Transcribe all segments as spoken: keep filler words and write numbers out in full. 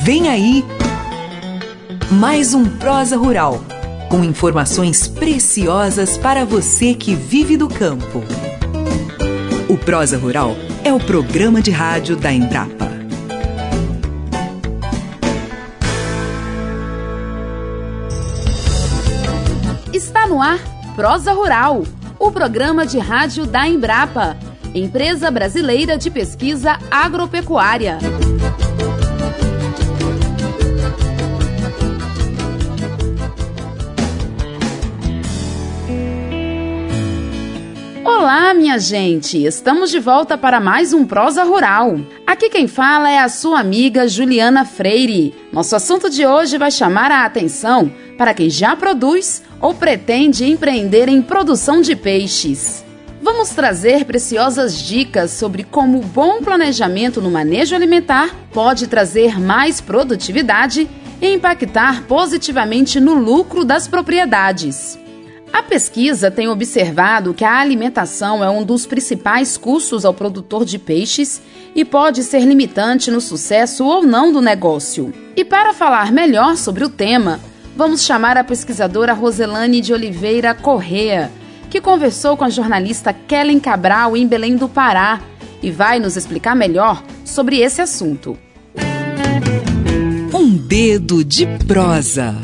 Vem aí mais um Prosa Rural, com informações preciosas para você que vive do campo. O Prosa Rural é o programa de rádio da Embrapa. Está no ar Prosa Rural, o programa de rádio da Embrapa, Empresa Brasileira de Pesquisa Agropecuária. Olá, minha gente! Estamos de volta para mais um Prosa Rural. Aqui quem fala é a sua amiga Juliana Freire. Nosso assunto de hoje vai chamar a atenção para quem já produz ou pretende empreender em produção de peixes. Vamos trazer preciosas dicas sobre como o bom planejamento no manejo alimentar pode trazer mais produtividade e impactar positivamente no lucro das propriedades. A pesquisa tem observado que a alimentação é um dos principais custos ao produtor de peixes e pode ser limitante no sucesso ou não do negócio. E para falar melhor sobre o tema, vamos chamar a pesquisadora Roselane de Oliveira Correa, que conversou com a jornalista Kellen Cabral em Belém do Pará e vai nos explicar melhor sobre esse assunto. Um dedo de prosa.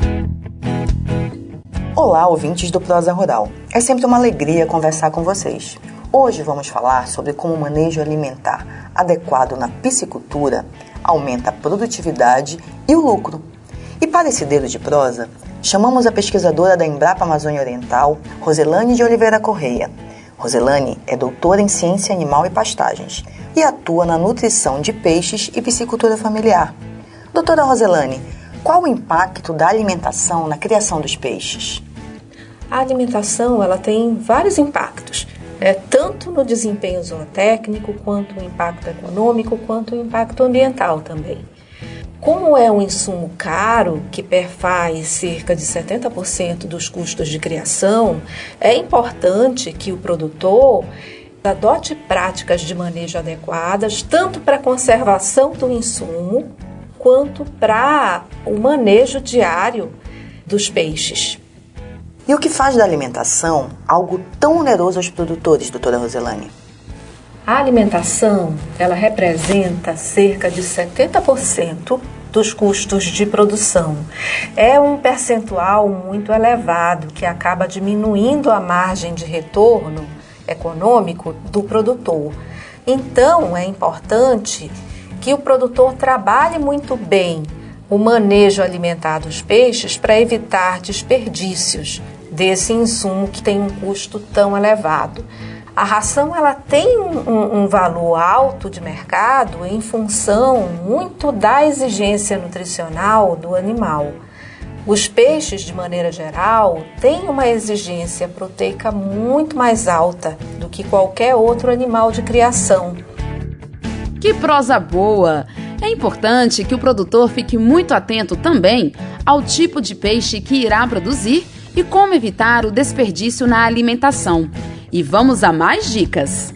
Olá, ouvintes do Prosa Rural. É sempre uma alegria conversar com vocês. Hoje vamos falar sobre como o manejo alimentar adequado na piscicultura aumenta a produtividade e o lucro. E para esse dedo de prosa, chamamos a pesquisadora da Embrapa Amazônia Oriental, Roselane de Oliveira Correa. Roselane é doutora em Ciência Animal e Pastagens e atua na nutrição de peixes e piscicultura familiar. Doutora Roselane, qual o impacto da alimentação na criação dos peixes? A alimentação ela tem vários impactos, né? Tanto no desempenho zootécnico, quanto o impacto econômico, quanto o impacto ambiental também. Como é um insumo caro, que perfaz cerca de setenta por cento dos custos de criação, é importante que o produtor adote práticas de manejo adequadas, tanto para a conservação do insumo, quanto para o manejo diário dos peixes. E o que faz da alimentação algo tão oneroso aos produtores, doutora Roselane? A alimentação, ela representa cerca de setenta por cento dos custos de produção. É um percentual muito elevado que acaba diminuindo a margem de retorno econômico do produtor. Então, é importante que o produtor trabalhe muito bem o manejo alimentar dos peixes para evitar desperdícios desse insumo que tem um custo tão elevado. A ração ela tem um, um valor alto de mercado em função muito da exigência nutricional do animal. Os peixes, de maneira geral, têm uma exigência proteica muito mais alta do que qualquer outro animal de criação. Que prosa boa! É importante que o produtor fique muito atento também ao tipo de peixe que irá produzir e como evitar o desperdício na alimentação. E vamos a mais dicas.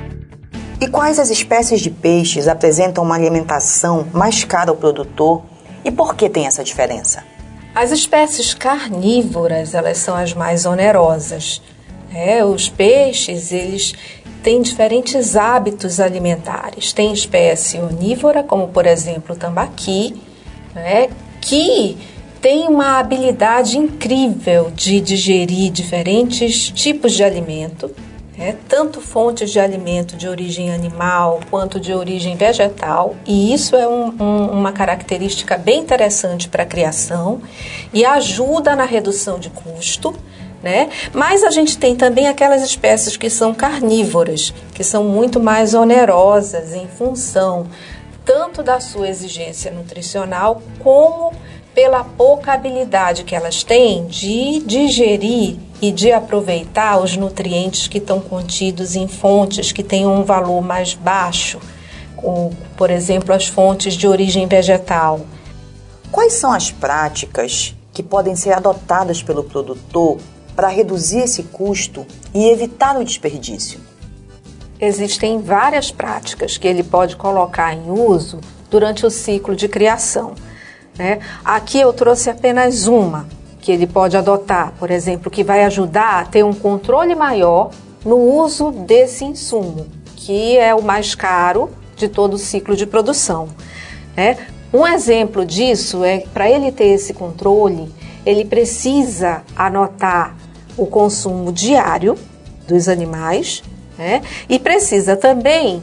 E quais as espécies de peixes apresentam uma alimentação mais cara ao produtor e por que tem essa diferença? As espécies carnívoras, elas são as mais onerosas. É, os peixes, eles têm diferentes hábitos alimentares. Tem espécie onívora, como por exemplo o tambaqui, né, que tem uma habilidade incrível de digerir diferentes tipos de alimento, né, tanto fontes de alimento de origem animal quanto de origem vegetal, e isso é um, um, uma característica bem interessante para a criação e ajuda na redução de custo. Né? Mas a gente tem também aquelas espécies que são carnívoras, que são muito mais onerosas em função tanto da sua exigência nutricional como pela pouca habilidade que elas têm de digerir e de aproveitar os nutrientes que estão contidos em fontes que têm um valor mais baixo, como, por exemplo, as fontes de origem vegetal. Quais são as práticas que podem ser adotadas pelo produtor para reduzir esse custo e evitar o desperdício? Existem várias práticas que ele pode colocar em uso durante o ciclo de criação. né? Aqui eu trouxe apenas uma que ele pode adotar, por exemplo, que vai ajudar a ter um controle maior no uso desse insumo, que é o mais caro de todo o ciclo de produção, né? Um exemplo disso é, para ele ter esse controle, ele precisa anotar o consumo diário dos animais, né? E precisa também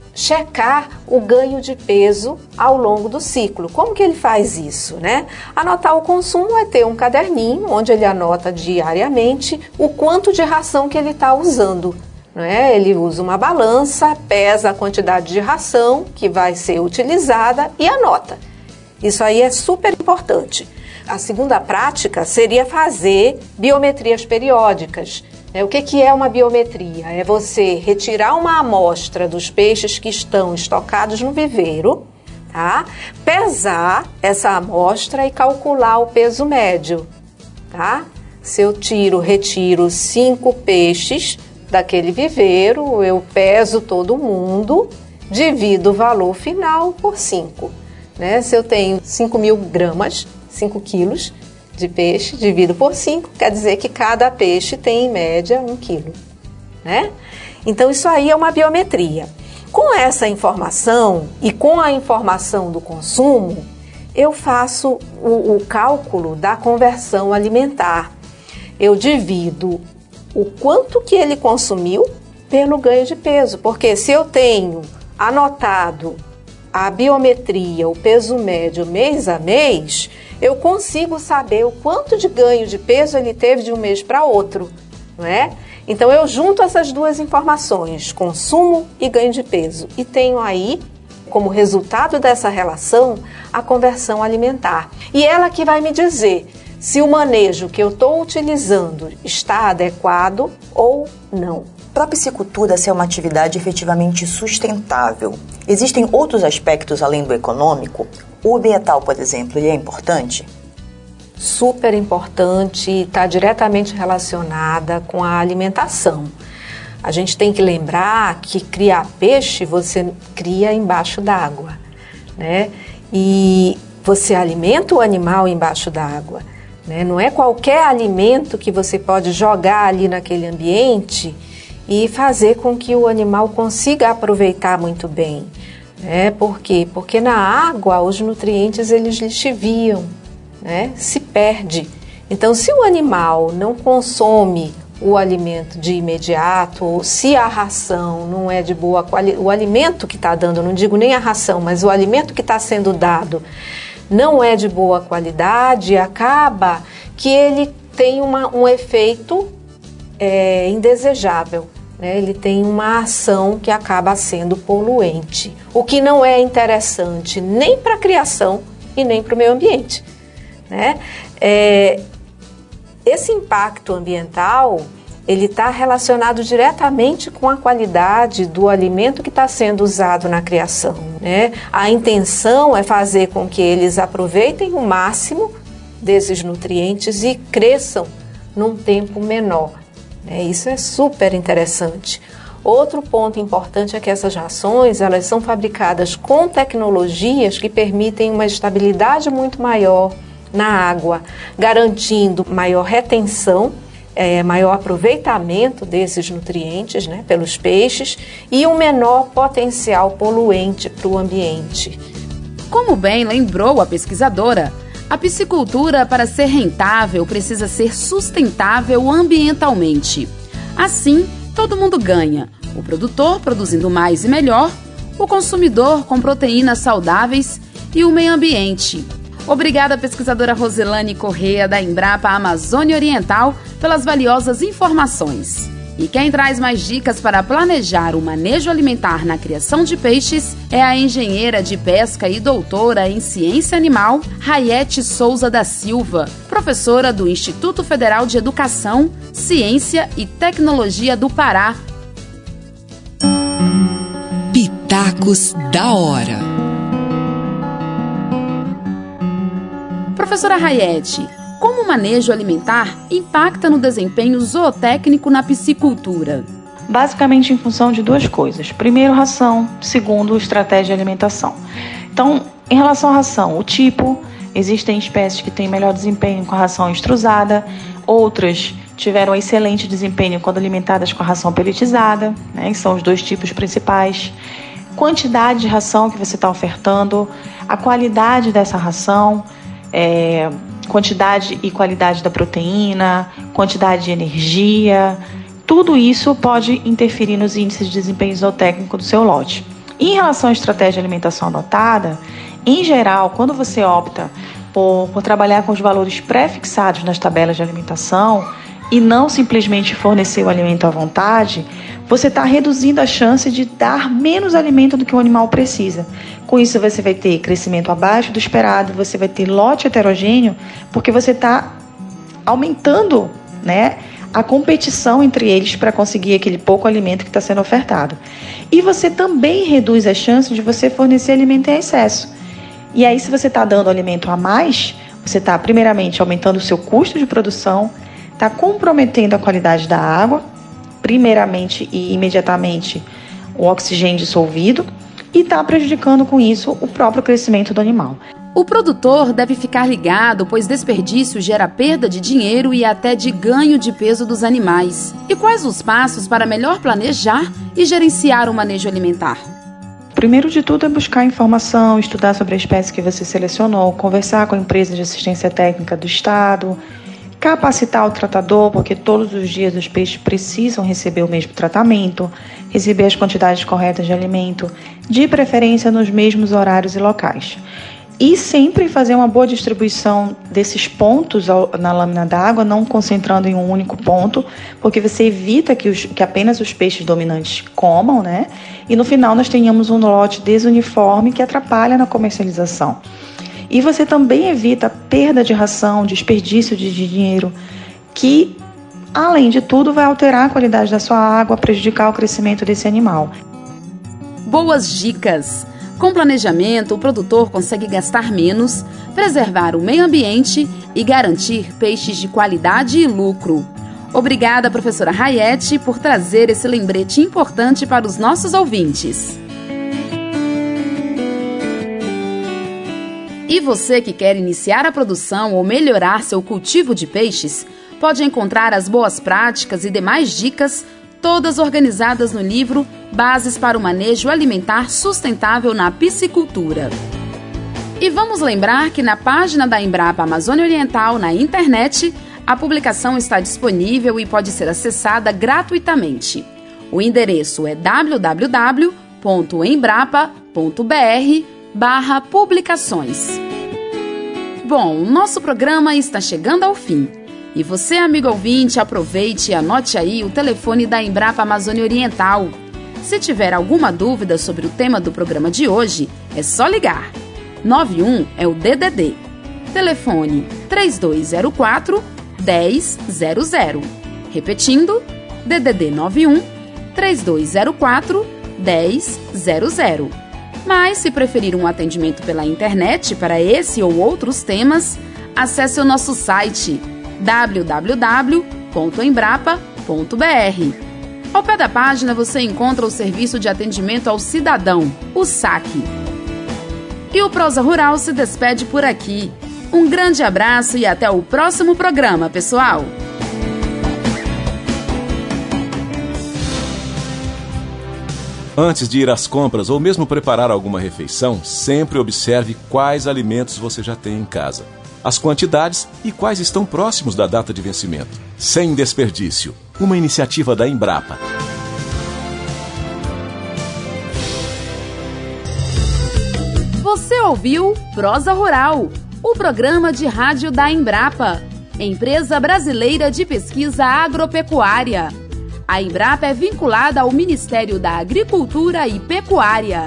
checar o ganho de peso ao longo do ciclo. Como que ele faz isso, né? Anotar o consumo é ter um caderninho onde ele anota diariamente o quanto de ração que ele está usando, né? Ele usa uma balança, pesa a quantidade de ração que vai ser utilizada e anota. Isso aí é super importante. A segunda prática seria fazer biometrias periódicas. O que que é uma biometria? É você retirar uma amostra dos peixes que estão estocados no viveiro, tá? Pesar essa amostra e calcular o peso médio, tá? Se eu tiro, retiro cinco peixes daquele viveiro, eu peso todo mundo, divido o valor final por cinco, né? Se eu tenho cinco mil gramas, cinco quilos de peixe, divido por cinco, quer dizer que cada peixe tem em média um quilo, né? Então isso aí é uma biometria. Com essa informação e com a informação do consumo, eu faço o, o cálculo da conversão alimentar. Eu divido o quanto que ele consumiu pelo ganho de peso, porque se eu tenho anotado a biometria, o peso médio mês a mês, eu consigo saber o quanto de ganho de peso ele teve de um mês para outro, não é? Então eu junto essas duas informações, consumo e ganho de peso, e tenho aí, como resultado dessa relação, a conversão alimentar. E ela que vai me dizer se o manejo que eu estou utilizando está adequado ou não. Para a piscicultura ser uma atividade efetivamente sustentável, existem outros aspectos além do econômico? O ambiental, por exemplo, ele é importante? Super importante e está diretamente relacionada com a alimentação. A gente tem que lembrar que criar peixe você cria embaixo d'água, né? E você alimenta o animal embaixo d'água, né? Não é qualquer alimento que você pode jogar ali naquele ambiente e fazer com que o animal consiga aproveitar muito bem. É, por quê? Porque na água os nutrientes eles lixiviam, né? Se perde. Então, se o animal não consome o alimento de imediato, ou se a ração não é de boa qualidade, o alimento que está dando, não digo nem a ração, mas o alimento que está sendo dado não é de boa qualidade, acaba que ele tem uma, um efeito é, indesejável. Ele tem uma ação que acaba sendo poluente, o que não é interessante nem para a criação e nem para o meio ambiente, né? É, esse impacto ambiental ele está relacionado diretamente com a qualidade do alimento que está sendo usado na criação, né? A intenção é fazer com que eles aproveitem o máximo desses nutrientes e cresçam num tempo menor. É, isso é super interessante. Outro ponto importante é que essas rações elas são fabricadas com tecnologias que permitem uma estabilidade muito maior na água, garantindo maior retenção, é, maior aproveitamento desses nutrientes, né, pelos peixes e um menor potencial poluente para o ambiente. Como bem lembrou a pesquisadora, a piscicultura, para ser rentável, precisa ser sustentável ambientalmente. Assim, todo mundo ganha. O produtor produzindo mais e melhor, o consumidor com proteínas saudáveis e o meio ambiente. Obrigada, pesquisadora Roselane Corrêa, da Embrapa Amazônia Oriental, pelas valiosas informações. E quem traz mais dicas para planejar o manejo alimentar na criação de peixes é a engenheira de pesca e doutora em ciência animal, Raiete Souza da Silva, professora do Instituto Federal de Educação, Ciência e Tecnologia do Pará. Pitacos da Hora. Professora Raiete, como o manejo alimentar impacta no desempenho zootécnico na piscicultura? Basicamente em função de duas coisas. Primeiro, ração. Segundo, estratégia de alimentação. Então, em relação à ração, o tipo Existem espécies que têm melhor desempenho com a ração extrusada, outras tiveram excelente desempenho quando alimentadas com a ração pelletizada, né, que são os dois tipos principais. Quantidade de ração que você está ofertando, a qualidade dessa ração, é, quantidade e qualidade da proteína, quantidade de energia, tudo isso pode interferir nos índices de desempenho zootécnico do seu lote. Em relação à estratégia de alimentação adotada, em geral, quando você opta por, por trabalhar com os valores pré-fixados nas tabelas de alimentação e não simplesmente fornecer o alimento à vontade, você está reduzindo a chance de dar menos alimento do que o animal precisa. Com isso, você vai ter crescimento abaixo do esperado, você vai ter lote heterogêneo, porque você está aumentando, né, a competição entre eles para conseguir aquele pouco alimento que está sendo ofertado. E você também reduz a chance de você fornecer alimento em excesso. E aí, se você está dando alimento a mais, você está, primeiramente, aumentando o seu custo de produção, está comprometendo a qualidade da água, primeiramente e imediatamente o oxigênio dissolvido, e está prejudicando com isso o próprio crescimento do animal. O produtor deve ficar ligado, pois desperdício gera perda de dinheiro e até de ganho de peso dos animais. E quais os passos para melhor planejar e gerenciar o manejo alimentar? Primeiro de tudo é buscar informação, estudar sobre a espécie que você selecionou, conversar com a empresa de assistência técnica do estado, capacitar o tratador, porque todos os dias os peixes precisam receber o mesmo tratamento, receber as quantidades corretas de alimento, de preferência nos mesmos horários e locais. E sempre fazer uma boa distribuição desses pontos na lâmina d'água, não concentrando em um único ponto, porque você evita que, os, que apenas os peixes dominantes comam, né? E no final nós tenhamos um lote desuniforme que atrapalha na comercialização. E você também evita a perda de ração, desperdício de dinheiro, que, além de tudo, vai alterar a qualidade da sua água, prejudicar o crescimento desse animal. Boas dicas! Com planejamento, o produtor consegue gastar menos, preservar o meio ambiente e garantir peixes de qualidade e lucro. Obrigada, professora Rayete, por trazer esse lembrete importante para os nossos ouvintes. E você que quer iniciar a produção ou melhorar seu cultivo de peixes, pode encontrar as boas práticas e demais dicas, todas organizadas no livro Bases para o Manejo Alimentar Sustentável na Piscicultura. E vamos lembrar que na página da Embrapa Amazônia Oriental na internet, a publicação está disponível e pode ser acessada gratuitamente. O endereço é w w w ponto embrapa ponto b r barra publicações. Bom, o nosso programa está chegando ao fim. E você, amigo ouvinte, aproveite e anote aí o telefone da Embrapa Amazônia Oriental. Se tiver alguma dúvida sobre o tema do programa de hoje, é só ligar. nove um é o D D D. Telefone três dois zero quatro, um zero zero zero. Repetindo, D D D nove um, três dois zero quatro, um zero zero zero. Mas, se preferir um atendimento pela internet para esse ou outros temas, acesse o nosso site w w w ponto embrapa ponto b r. Ao pé da página você encontra o Serviço de Atendimento ao Cidadão, o S A C. E o Prosa Rural se despede por aqui. Um grande abraço e até o próximo programa, pessoal! Antes de ir às compras ou mesmo preparar alguma refeição, sempre observe quais alimentos você já tem em casa, as quantidades e quais estão próximos da data de vencimento. Sem desperdício, uma iniciativa da Embrapa. Você ouviu Prosa Rural, o programa de rádio da Embrapa, Empresa Brasileira de Pesquisa Agropecuária. A Embrapa é vinculada ao Ministério da Agricultura e Pecuária.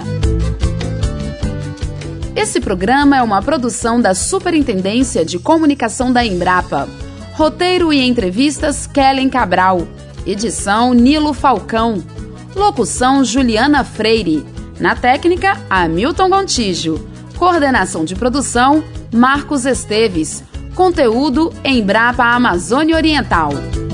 Esse programa é uma produção da Superintendência de Comunicação da Embrapa. Roteiro e entrevistas Kellen Cabral. Edição Nilo Falcão. Locução Juliana Freire. Na técnica, Hamilton Gontijo. Coordenação de produção Marcos Esteves. Conteúdo Embrapa Amazônia Oriental.